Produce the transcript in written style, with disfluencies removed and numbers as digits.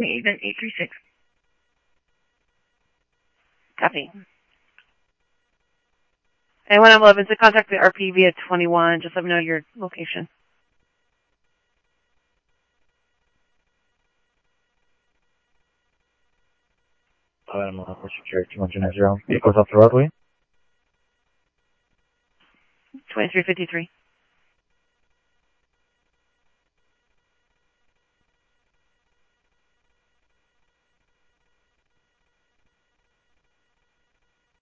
Event 836. Copy. And 111, to contact the RP via 21, just let me know your location. I'm for security 290. Vehicles off the roadway. 2353.